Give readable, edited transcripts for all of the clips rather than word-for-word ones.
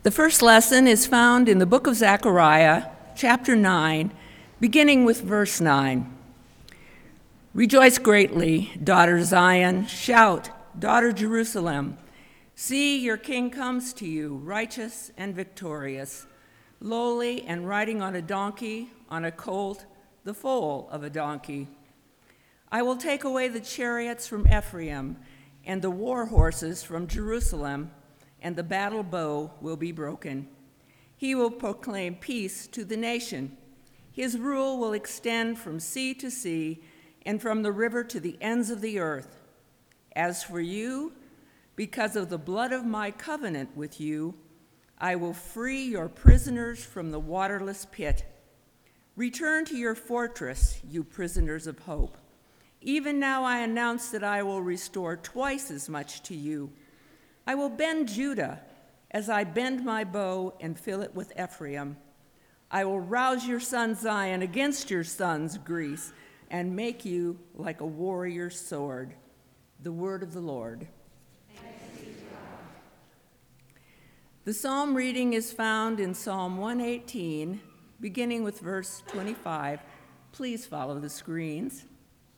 The first lesson is found in the book of Zechariah, chapter 9, beginning with verse 9. Rejoice greatly, daughter Zion. Shout, daughter Jerusalem. See, your king comes to you, righteous and victorious, lowly and riding on a donkey, on a colt, the foal of a donkey. I will take away the chariots from Ephraim and the war horses from Jerusalem, and the battle bow will be broken. He will proclaim peace to the nation. His rule will extend from sea to sea and from the river to the ends of the earth. As for you, because of the blood of my covenant with you, I will free your prisoners from the waterless pit. Return to your fortress, you prisoners of hope. Even now I announce that I will restore twice as much to you. I will bend Judah as I bend my bow and fill it with Ephraim. I will rouse your son Zion against your sons Greece and make you like a warrior's sword. The word of the Lord. Thanks be to God. The psalm reading is found in Psalm 118, beginning with verse 25. Please follow the screens.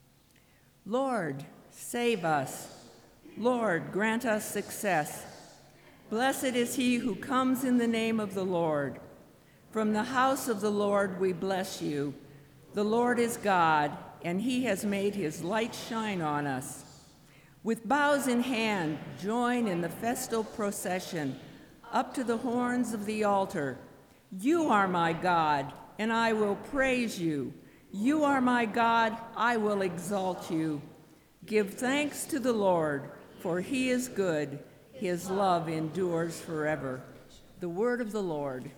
Lord, save us. Lord, grant us success. Blessed is he who comes in the name of the Lord. From the house of the Lord we bless you. The Lord is God, and he has made his light shine on us. With boughs in hand, join in the festal procession up to the horns of the altar. You are my God, and I will praise you. You are my God, I will exalt you. Give thanks to the Lord, for he is good. His love endures forever. The word of the Lord.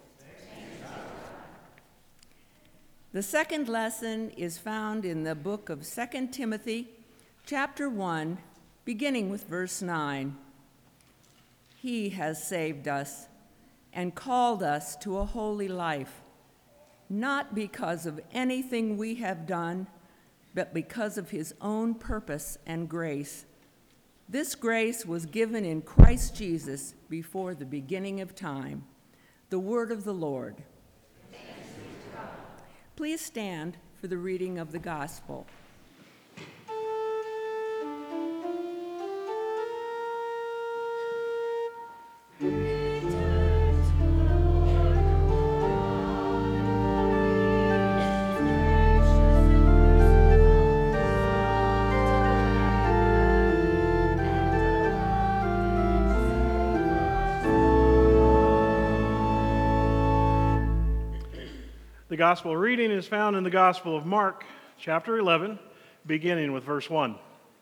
The second lesson is found in the book of 2 Timothy, chapter 1, beginning with verse 9. He has saved us and called us to a holy life, not because of anything we have done, but because of his own purpose and grace. This grace was given in Christ Jesus before the beginning of time. The word of the Lord. Please stand for the reading of the gospel. The gospel reading is found in the Gospel of Mark, chapter 11, beginning with verse 1.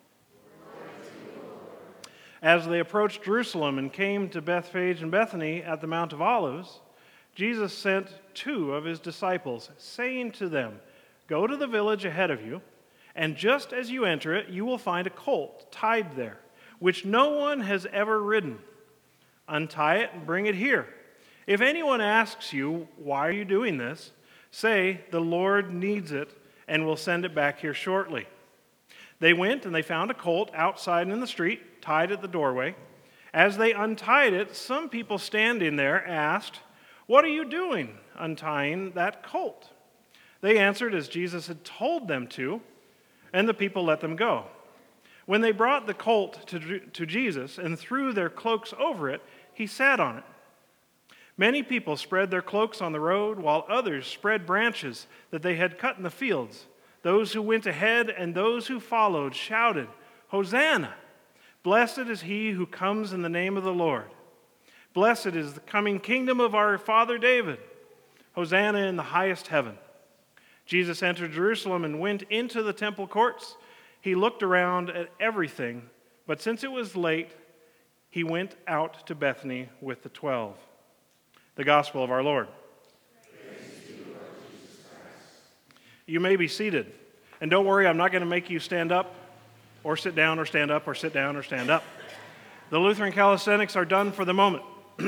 As they approached Jerusalem and came to Bethphage and Bethany at the Mount of Olives, Jesus sent two of his disciples, saying to them, "Go to the village ahead of you, and just as you enter it, you will find a colt tied there, which no one has ever ridden. Untie it and bring it here. If anyone asks you, 'Why are you doing this?' say, 'The Lord needs it, and will send it back here shortly.'" They went and they found a colt outside in the street, tied at the doorway. As they untied it, some people standing there asked, "What are you doing untying that colt?" They answered as Jesus had told them to, and the people let them go. When they brought the colt to Jesus and threw their cloaks over it, he sat on it. Many people spread their cloaks on the road, while others spread branches that they had cut in the fields. Those who went ahead and those who followed shouted, "Hosanna! Blessed is he who comes in the name of the Lord. Blessed is the coming kingdom of our father David. Hosanna in the highest heaven." Jesus entered Jerusalem and went into the temple courts. He looked around at everything, but since it was late, he went out to Bethany with the 12. The gospel of our Lord. Praise to you, Lord Jesus Christ. You may be seated. And don't worry, I'm not going to make you stand up or sit down or stand up or sit down or stand up. The Lutheran calisthenics are done for the moment.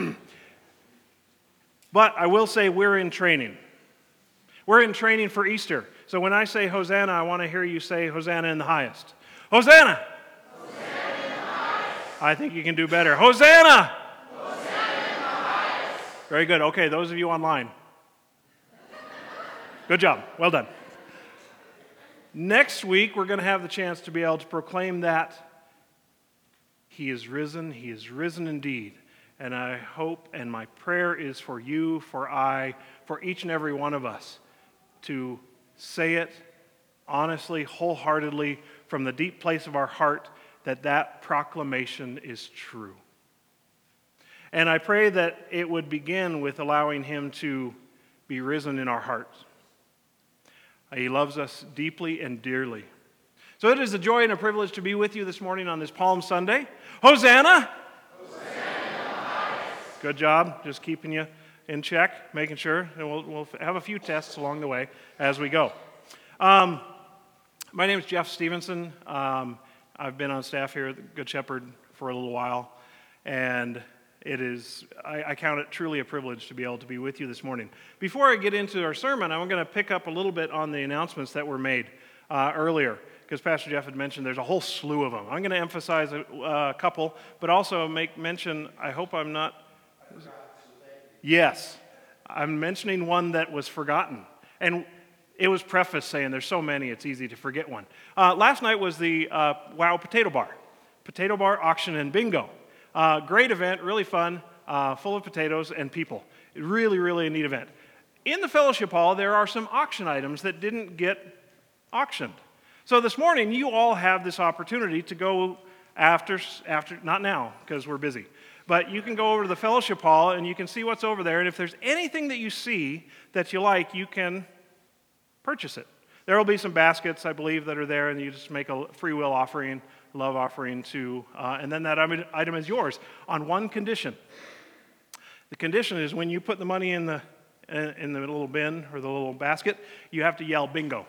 But I will say we're in training. We're in training for Easter. So when I say Hosanna, I want to hear you say Hosanna in the highest. Hosanna! Hosanna in the highest. I think you can do better. Hosanna! Hosanna in the highest. Very good. Okay, those of you online. Good job. Well done. Next week, we're going to have the chance to be able to proclaim that He is risen indeed. And I hope, and my prayer is for you, for each and every one of us, to say it honestly, wholeheartedly, from the deep place of our heart, that proclamation is true. And I pray that it would begin with allowing Him to be risen in our hearts. He loves us deeply and dearly. So it is a joy and a privilege to be with you this morning on this Palm Sunday. Hosanna! Hosanna! Good job, just keeping you in check, making sure. And we'll have a few tests along the way as we go. My name is Jeff Stevenson. I've been on staff here at the Good Shepherd for a little while. And I count it truly a privilege to be able to be with you this morning. Before I get into our sermon, I'm going to pick up a little bit on the announcements that were made earlier, because Pastor Jeff had mentioned there's a whole slew of them. I'm going to emphasize a couple, but also make mention, I hope I'm not... Yes, I'm mentioning one that was forgotten. And it was prefaced saying there's so many, it's easy to forget one. Last night was the WOW Potato Bar auction and bingo. Great event, really fun, full of potatoes and people. Really, really a neat event. In the fellowship hall, there are some auction items that didn't get auctioned. So this morning, you all have this opportunity to go after not now, because we're busy, but you can go over to the fellowship hall and you can see what's over there. And if there's anything that you see that you like, you can purchase it. There will be some baskets, I believe, that are there, and you just make a free will offering, love offering to, and then that item is yours on one condition. The condition is when you put the money in the little bin or the little basket, you have to yell bingo.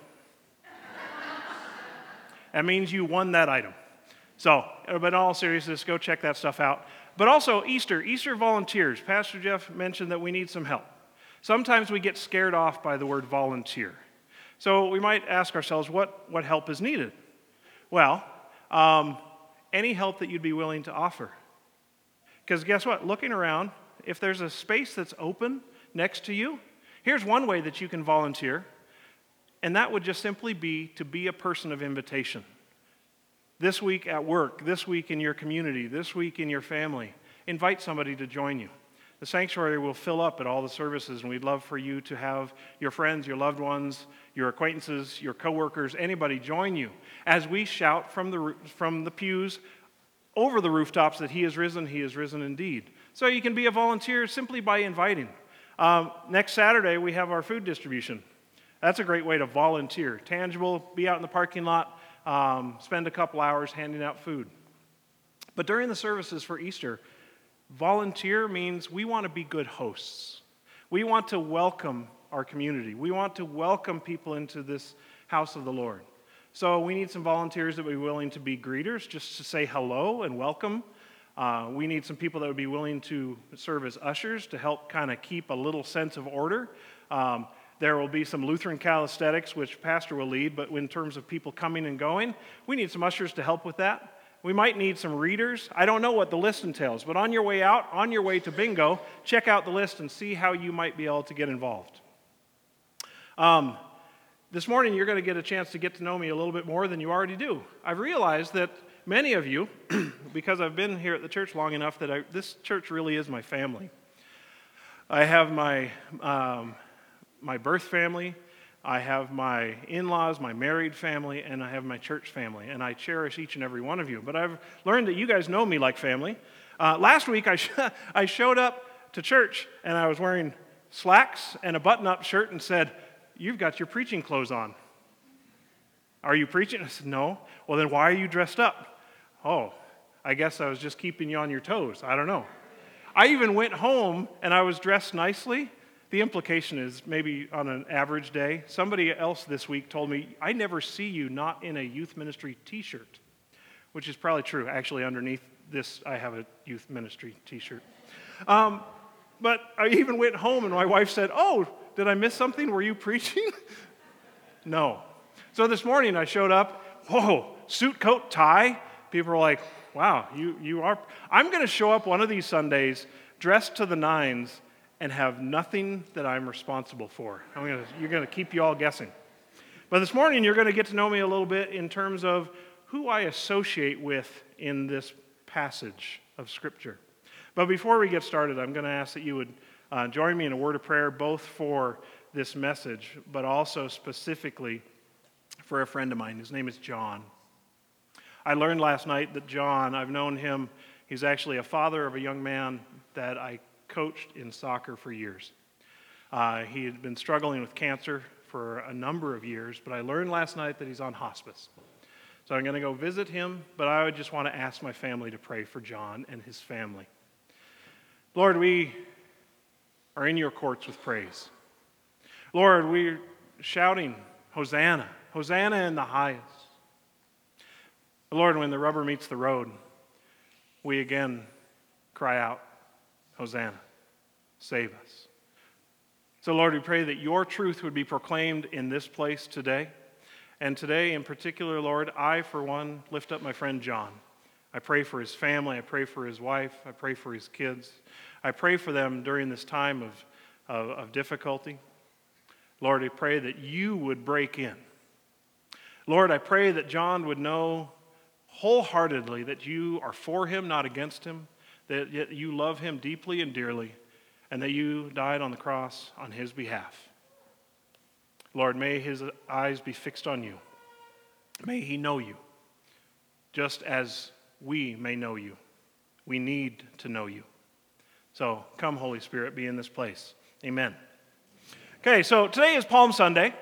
That means you won that item. So, but in all seriousness, go check that stuff out. But also Easter volunteers. Pastor Jeff mentioned that we need some help. Sometimes we get scared off by the word volunteer. So we might ask ourselves, what help is needed? Well, any help that you'd be willing to offer. Because guess what? Looking around, if there's a space that's open next to you, here's one way that you can volunteer, and that would just simply be to be a person of invitation. This week at work, this week in your community, this week in your family, invite somebody to join you. The sanctuary will fill up at all the services, and we'd love for you to have your friends, your loved ones, your acquaintances, your coworkers, anybody join you as we shout from the pews over the rooftops that He is risen indeed. So you can be a volunteer simply by inviting. Next Saturday, we have our food distribution. That's a great way to volunteer. Tangible, be out in the parking lot, spend a couple hours handing out food. But during the services for Easter, volunteer means we want to be good hosts. We want to welcome our community. We want to welcome people into this house of the Lord. So we need some volunteers that would be willing to be greeters, just to say hello and welcome. We need some people that would be willing to serve as ushers to help kind of keep a little sense of order. There will be some Lutheran calisthenics, which Pastor will lead, but in terms of people coming and going, we need some ushers to help with that. We might need some readers. I don't know what the list entails, but on your way out, on your way to bingo, check out the list and see how you might be able to get involved. This morning, you're going to get a chance to get to know me a little bit more than you already do. I've realized that many of you, because I've been here at the church long enough, that this church really is my family. I have my birth family, I have my in-laws, my married family, and I have my church family, and I cherish each and every one of you. But I've learned that you guys know me like family. Last week, I showed up to church, and I was wearing slacks and a button-up shirt and said, "You've got your preaching clothes on. Are you preaching?" I said, "No." "Well, then why are you dressed up?" "Oh, I guess I was just keeping you on your toes. I don't know." I even went home, and I was dressed nicely. The implication is maybe on an average day, somebody else this week told me, "I never see you not in a youth ministry t-shirt," which is probably true. Actually, underneath this, I have a youth ministry t-shirt. But I even went home, and my wife said, "Oh, did I miss something? Were you preaching?" No. So this morning, I showed up, whoa, suit, coat, tie. People were like, "Wow, you are." I'm going to show up one of these Sundays dressed to the nines and have nothing that I'm responsible for. You're going to keep you all guessing. But this morning, you're going to get to know me a little bit in terms of who I associate with in this passage of Scripture. But before we get started, I'm going to ask that you would join me in a word of prayer, both for this message, but also specifically for a friend of mine. His name is John. I learned last night that John, I've known him, he's actually a father of a young man that I coached in soccer for years. He had been struggling with cancer for a number of years, but I learned last night that he's on hospice. So I'm going to go visit him, but I would just want to ask my family to pray for John and his family. Lord, we are in your courts with praise. Lord, we're shouting, Hosanna, Hosanna in the highest. Lord, when the rubber meets the road, we again cry out, Hosanna, save us. So Lord, we pray that your truth would be proclaimed in this place today. And today in particular, Lord, I, for one, lift up my friend John. I pray for his family. I pray for his wife. I pray for his kids. I pray for them during this time of difficulty. Lord, I pray that you would break in. Lord, I pray that John would know wholeheartedly that you are for him, not against him, that you love him deeply and dearly, and that you died on the cross on his behalf. Lord, may his eyes be fixed on you. May he know you, just as we may know you. We need to know you. So come, Holy Spirit, be in this place. Amen. Okay, so today is Palm Sunday.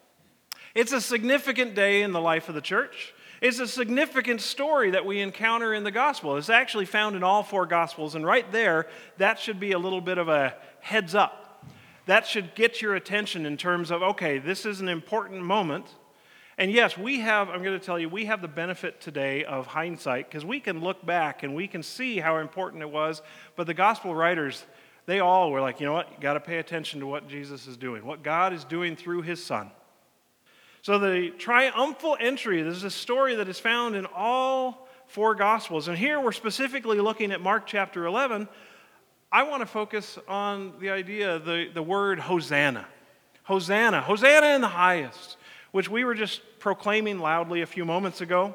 It's a significant day in the life of the church. It's a significant story that we encounter in the gospel. It's actually found in all four gospels, and right there, that should be a little bit of a heads up. That should get your attention in terms of, okay, this is an important moment. And yes, I'm going to tell you, we have the benefit today of hindsight because we can look back and we can see how important it was. But the gospel writers, they all were like, you know what, you got to pay attention to what Jesus is doing, what God is doing through his Son. So the triumphal entry, this is a story that is found in all four Gospels. And here we're specifically looking at Mark chapter 11. I want to focus on the idea, the word Hosanna. Hosanna, Hosanna in the highest, which we were just proclaiming loudly a few moments ago.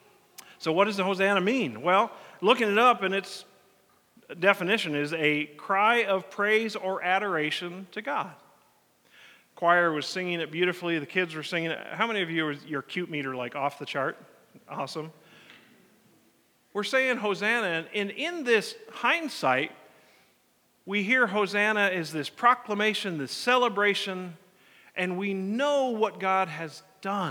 So what does the Hosanna mean? Well, looking it up, and its definition is a cry of praise or adoration to God. Choir was singing it beautifully. The kids were singing it. How many of you are your cute meter like off the chart? Awesome. We're saying Hosanna, and in this hindsight, we hear Hosanna as this proclamation, this celebration, and we know what God has done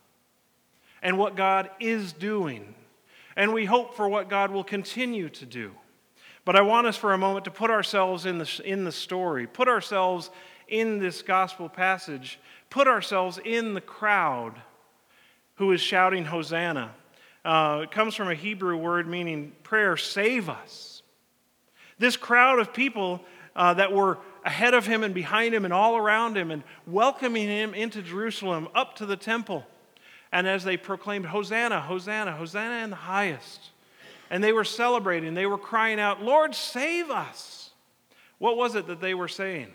and what God is doing, and we hope for what God will continue to do. But I want us for a moment to put ourselves in the story, put ourselves in this gospel passage, put ourselves in the crowd who is shouting Hosanna. It comes from a Hebrew word meaning prayer, save us. This crowd of people that were ahead of him and behind him and all around him and welcoming him into Jerusalem up to the temple. And as they proclaimed, Hosanna, Hosanna, Hosanna in the highest. And they were celebrating, they were crying out, Lord, save us. What was it that they were saying?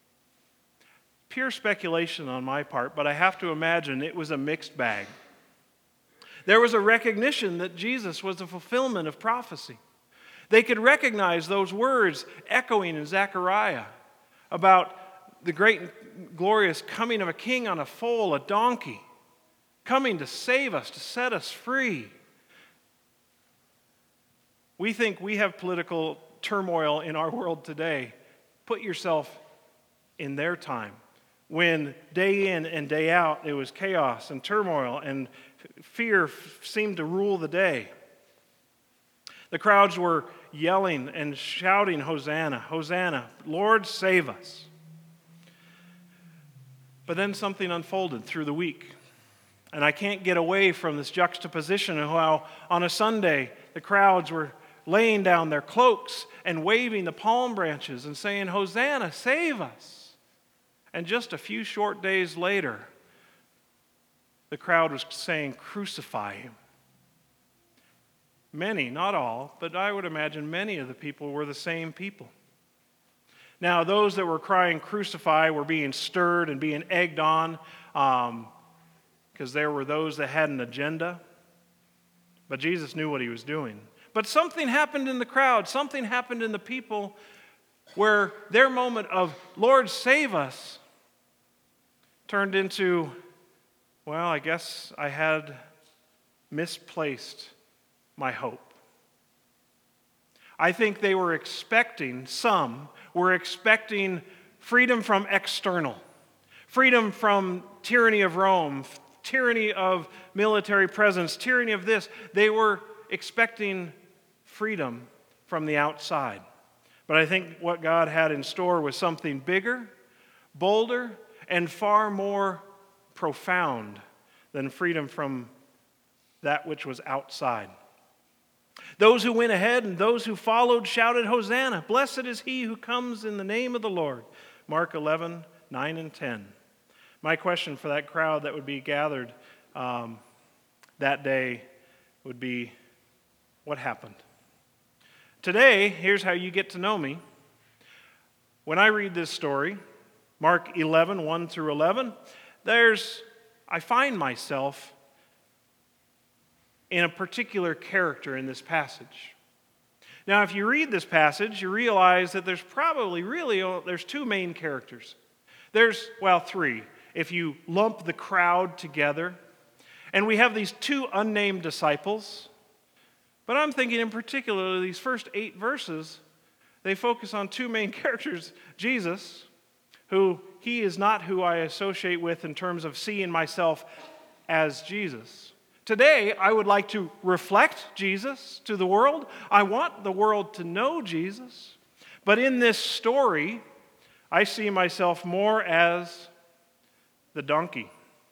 Pure speculation on my part, but I have to imagine it was a mixed bag. There was a recognition that Jesus was the fulfillment of prophecy. They could recognize those words echoing in Zechariah about the great glorious coming of a king on a foal, a donkey, coming to save us, to set us free. We think we have political turmoil in our world today. Put yourself in their time, when day in and day out it was chaos and turmoil and fear seemed to rule the day. The crowds were yelling and shouting, Hosanna, Hosanna, Lord, save us. But then something unfolded through the week. And I can't get away from this juxtaposition of how on a Sunday the crowds were laying down their cloaks and waving the palm branches and saying, Hosanna, save us. And just a few short days later, the crowd was saying, crucify him. Many, not all, but I would imagine many of the people were the same people. Now, those that were crying, "Crucify," were being stirred and being egged on because there were those that had an agenda. But Jesus knew what he was doing. But something happened in the crowd, something happened in the people where their moment of, "Lord, save us," turned into, "Well, I guess I had misplaced my hope." I think they were expecting, some were expecting freedom from external, freedom from tyranny of Rome, tyranny of military presence, tyranny of this. They were expecting freedom from the outside. But I think what God had in store was something bigger, bolder, and far more profound than freedom from that which was outside. Those who went ahead and those who followed shouted, "Hosanna! Blessed is he who comes in the name of the Lord." Mark 11, 9 and 10. My question for that crowd that would be gathered that day would be, what happened? Today, here's how you get to know me. When I read this story, Mark 11, 1 through 11, I find myself in a particular character in this passage. Now, if you read this passage, you realize that there's two main characters. There's, three, if you lump the crowd together. And we have these two unnamed disciples. But I'm thinking in particular, these first 8 verses, they focus on two main characters. Jesus, who he is not who I associate with in terms of seeing myself as Jesus. Today, I would like to reflect Jesus to the world. I want the world to know Jesus. But in this story, I see myself more as the donkey.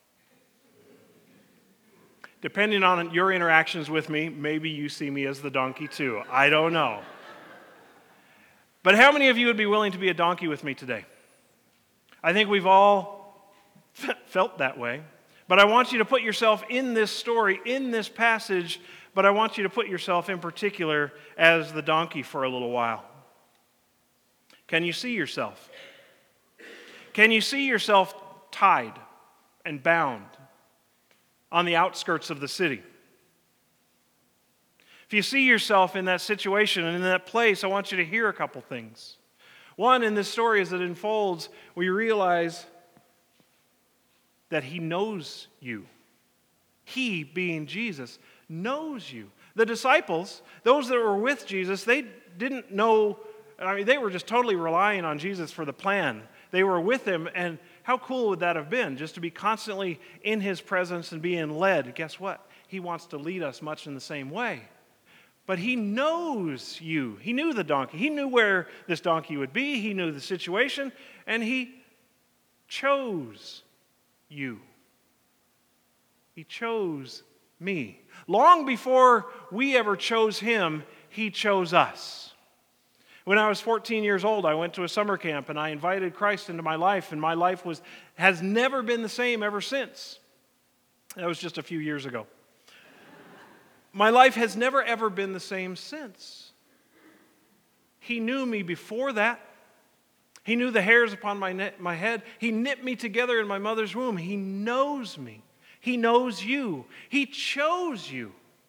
Depending on your interactions with me, maybe you see me as the donkey too. I don't know. But how many of you would be willing to be a donkey with me today? I think we've all felt that way. But I want you to put yourself in this story, in this passage, but I want you to put yourself in particular as the donkey for a little while. Can you see yourself? Can you see yourself tied and bound on the outskirts of the city? If you see yourself in that situation and in that place, I want you to hear a couple things. One, in this story as it unfolds, we realize that he knows you. He, being Jesus, knows you. The disciples, those that were with Jesus, they didn't know, they were just totally relying on Jesus for the plan. They were with him, and how cool would that have been, just to be constantly in his presence and being led? Guess what? He wants to lead us much in the same way. But he knows you. He knew the donkey. He knew where this donkey would be. He knew the situation, and he chose you. He chose me. Long before we ever chose him, he chose us. When I was 14 years old, I went to a summer camp and I invited Christ into my life, and my life has never been the same ever since. That was just a few years ago. My life has never ever been the same since. He knew me before that. He knew the hairs upon my head. He knit me together in my mother's womb. He knows me. He knows you. He chose you.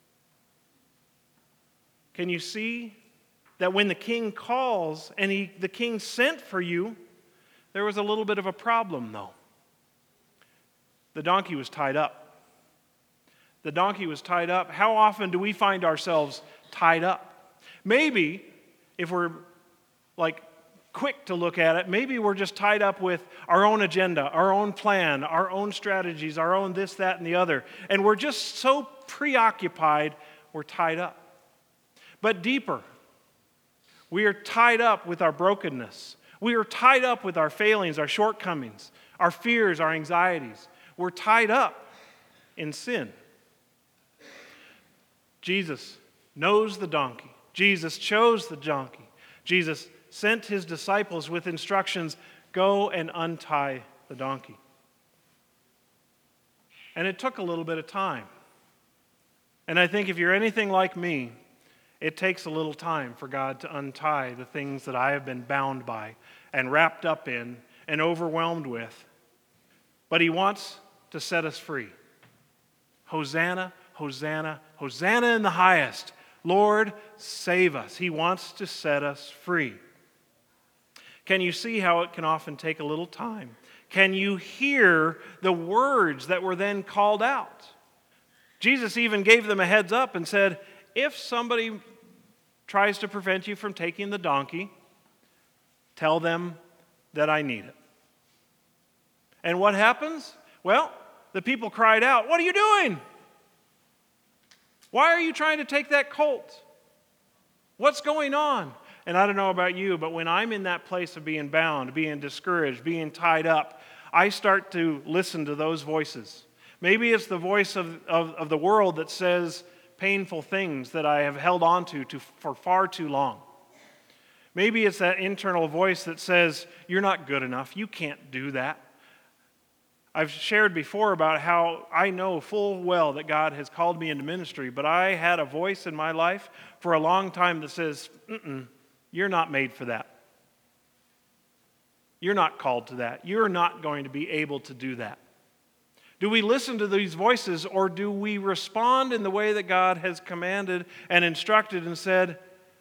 Can you see that when the king calls and the king sent for you, there was a little bit of a problem, though. The donkey was tied up. The donkey was tied up. How often do we find ourselves tied up? Maybe, if we're quick to look at it, maybe we're just tied up with our own agenda, our own plan, our own strategies, our own this, that, and the other. And we're just so preoccupied, we're tied up. But deeper, we are tied up with our brokenness. We are tied up with our failings, our shortcomings, our fears, our anxieties. We're tied up in sin. Jesus knows the donkey. Jesus chose the donkey. Jesus sent his disciples with instructions, go and untie the donkey. And it took a little bit of time. And I think if you're anything like me, It takes a little time for God to untie the things that I have been bound by and wrapped up in and overwhelmed with. But he wants to set us free. Hosanna, Hosanna, Hosanna in the highest. Lord, save us. He wants to set us free. Can you see how it can often take a little time? Can you hear the words that were then called out? Jesus even gave them a heads up and said, if somebody tries to prevent you from taking the donkey, tell them that I need it. And what happens? Well, the people cried out, what are you doing? Why are you trying to take that colt? What's going on? And I don't know about you, but when I'm in that place of being bound, being discouraged, being tied up, I start to listen to those voices. Maybe it's the voice of the world that says painful things that I have held on to for far too long. Maybe it's that internal voice that says, you're not good enough, you can't do that. I've shared before about how I know full well that God has called me into ministry, but I had a voice in my life for a long time that says, you're not made for that. You're not called to that. You're not going to be able to do that. Do we listen to these voices, or do we respond in the way that God has commanded and instructed and said,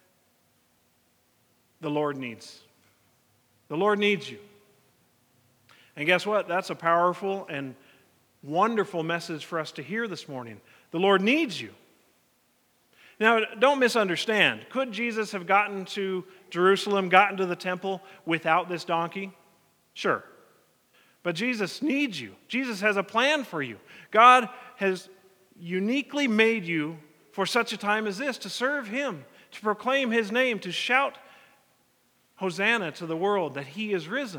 the Lord needs you. And guess what? That's a powerful and wonderful message for us to hear this morning. The Lord needs you. Now, don't misunderstand. Could Jesus have gotten to Jerusalem, gotten to the temple without this donkey? Sure. But Jesus needs you. Jesus has a plan for you. God has uniquely made you for such a time as this, to serve Him, to proclaim His name, to shout Hosanna to the world that He is risen.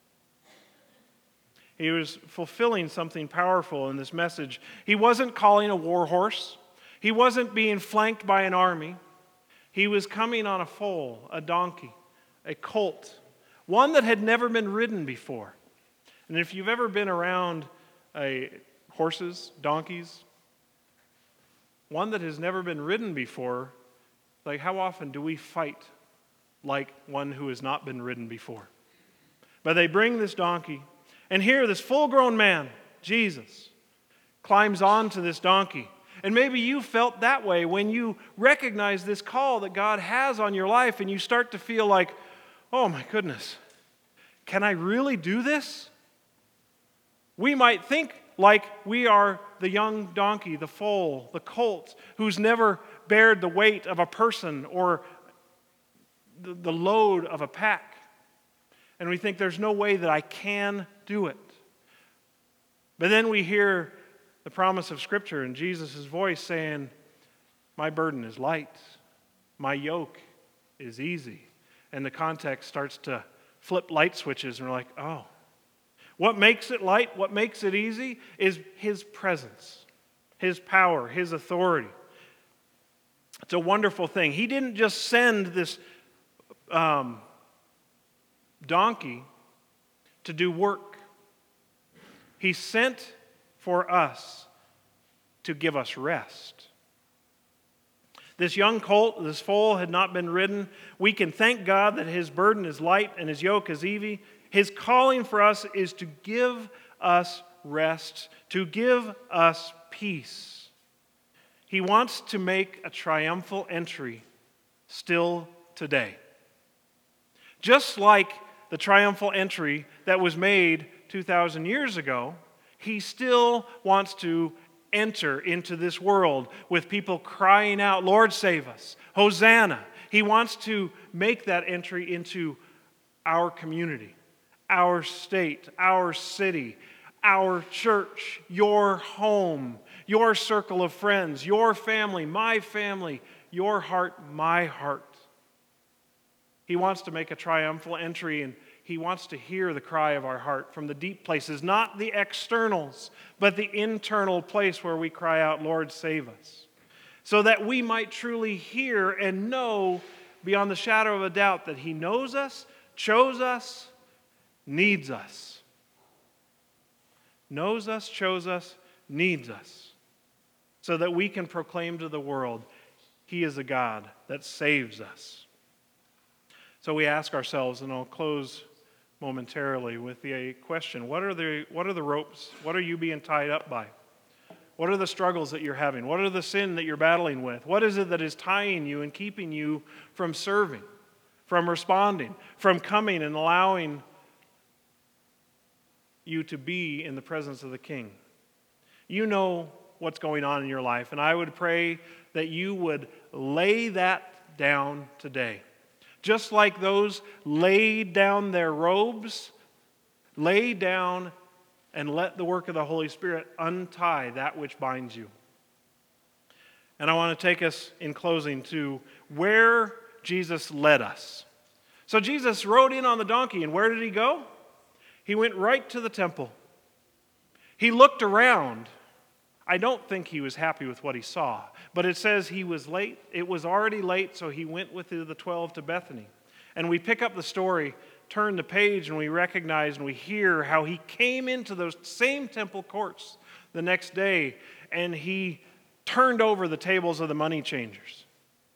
He was fulfilling something powerful in this message. He wasn't calling a war horse. He wasn't being flanked by an army. He was coming on a foal, a donkey, a colt, one that had never been ridden before. And if you've ever been around horses, donkeys, one that has never been ridden before, like how often do we fight like one who has not been ridden before? But they bring this donkey, and here this full-grown man, Jesus, climbs onto this donkey. And maybe you felt that way when you recognize this call that God has on your life, and you start to feel like, oh my goodness, can I really do this? We might think like we are the young donkey, the foal, the colt, who's never bared the weight of a person or the load of a pack. And we think there's no way that I can do it. But then we hear the promise of Scripture and Jesus' voice saying, my burden is light, my yoke is easy. And the context starts to flip light switches, and we're like, oh. What makes it light, what makes it easy is His presence, His power, His authority. It's a wonderful thing. He didn't just send this donkey to do work. He sent for us to give us rest. This young colt, this foal had not been ridden. We can thank God that His burden is light and His yoke is easy. His calling for us is to give us rest, to give us peace. He wants to make a triumphal entry still today. Just like the triumphal entry that was made 2,000 years ago, He still wants to enter into this world with people crying out, Lord, save us, Hosanna. He wants to make that entry into our community, our state, our city, our church, your home, your circle of friends, your family, your heart, my heart. He wants to make a triumphal entry, and He wants to hear the cry of our heart from the deep places, not the externals, but the internal place where we cry out, Lord, save us, so that we might truly hear and know beyond the shadow of a doubt that He knows us, chose us, needs us. Knows us, chose us, needs us, so that we can proclaim to the world, He is a God that saves us. So we ask ourselves, and I'll close momentarily with the question, what are the ropes? What are you being tied up by? What are the struggles that you're having? What are the sin that you're battling with? What is it that is tying you and keeping you from serving, from responding, from coming and allowing you to be in the presence of the King? You know what's going on in your life, and I would pray that you would lay that down today. Just like those laid down their robes, lay down and let the work of the Holy Spirit untie that which binds you. And I want to take us in closing to where Jesus led us. So Jesus rode in on the donkey, and where did he go? He went right to the temple. He looked around. I don't think he was happy with what he saw, but it says he was late. It was already late, so he went with the 12 to Bethany. And we pick up the story, turn the page, and we recognize and we hear how he came into those same temple courts the next day, and he turned over the tables of the money changers.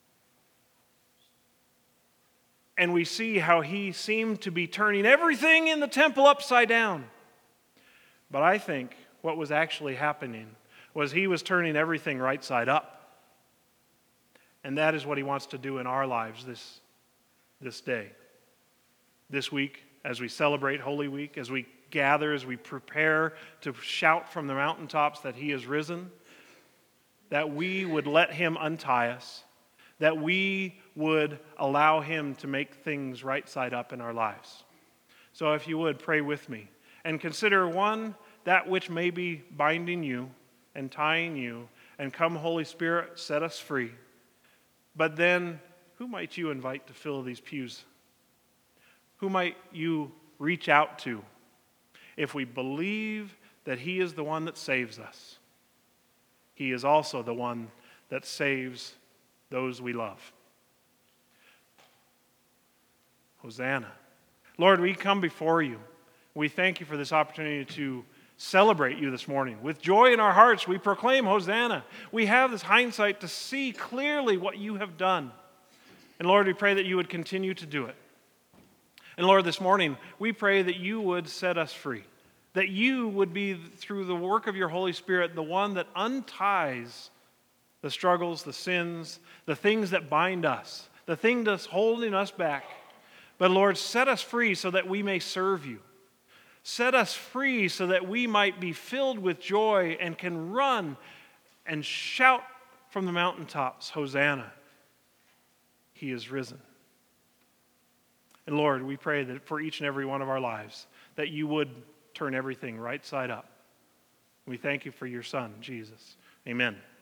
And we see how he seemed to be turning everything in the temple upside down. But I think what was actually happening was he was turning everything right side up. And that is what he wants to do in our lives this day. This week, as we celebrate Holy Week, as we gather, as we prepare to shout from the mountaintops that he is risen, that we would let him untie us, that we would allow him to make things right side up in our lives. So if you would, pray with me and consider, one, that which may be binding you and tying you, and come, Holy Spirit, set us free. But then, who might you invite to fill these pews? Who might you reach out to if we believe that he is the one that saves us? He is also the one that saves those we love. Hosanna. Lord, we come before you. We thank you for this opportunity to celebrate you this morning. With joy in our hearts, we proclaim Hosanna. We have this hindsight to see clearly what you have done. And Lord, we pray that you would continue to do it. And Lord, this morning, we pray that you would set us free. That you would be, through the work of your Holy Spirit, the one that unties the struggles, the sins, the things that bind us, the thing that's holding us back. But Lord, set us free so that we may serve you. Set us free so that we might be filled with joy and can run and shout from the mountaintops, Hosanna. He is risen. And Lord, we pray that for each and every one of our lives, that you would turn everything right side up. We thank you for your Son, Jesus. Amen.